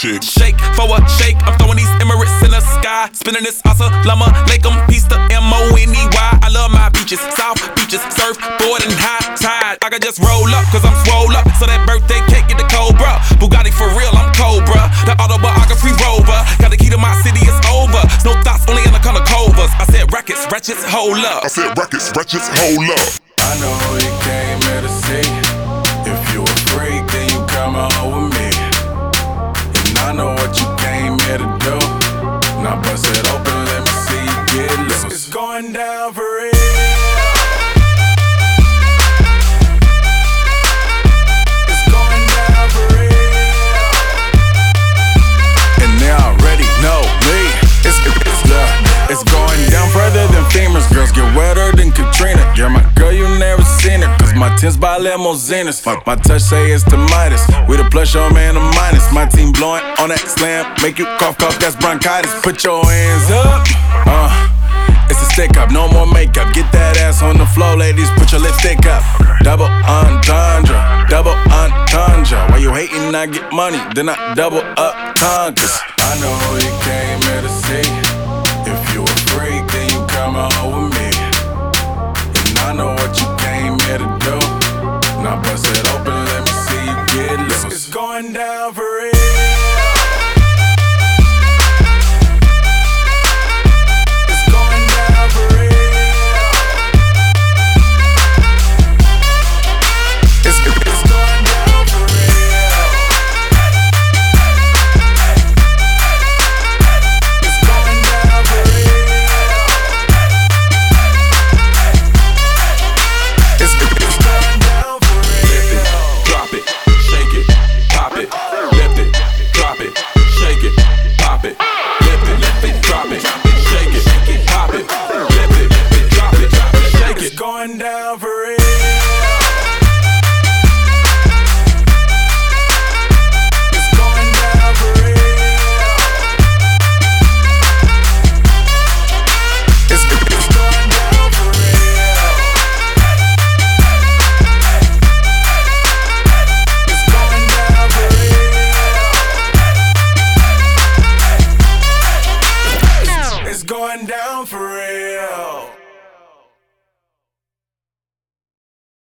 chick. Shake for a shake, I'm throwing these Emirates in the sky. Spinning this Assalamu alaikum, peace to M-O-N-E-Y. I love my beaches, South beaches, surfboard and high tide. I can just roll up, cause I'm swole up. So that birthday cake get the Cobra. Bugatti for real, I'm Cobra. The autobiography rover. Got the key to my city, it's over. No thoughts, only in the color covers. I said rackets, wretches, hold up. I said rackets, wretches, hold up. I know who you came here to see. If you a freak, then you come home with me. And I know what you came here to do. Now bust it open, let me see you get loose. It's going down for real. It's going down for real. And they already know me. It's going down further than famous. Girls get wetter than Katrina. Yeah, my girl, you never seen it. Cause my tins by limousines. My touch say it's the Midas. We the plus, your man, the minus. My team blowing on that slam. Make you cough, that's bronchitis. Put your hands up. It's a stick up, no more makeup. Get that ass on the floor, ladies, put your lipstick up. Double entendre, double entendre. Why you hating, I get money, then I double up conquers. I know who you came here to see. If you a freak, then you come home with me. And I know what you came here to do. Now bust it open, let me see you get loose. It's going down for real. Going down for real. It's going down for real. It's going down for real. It's going down for real. It's going down for real.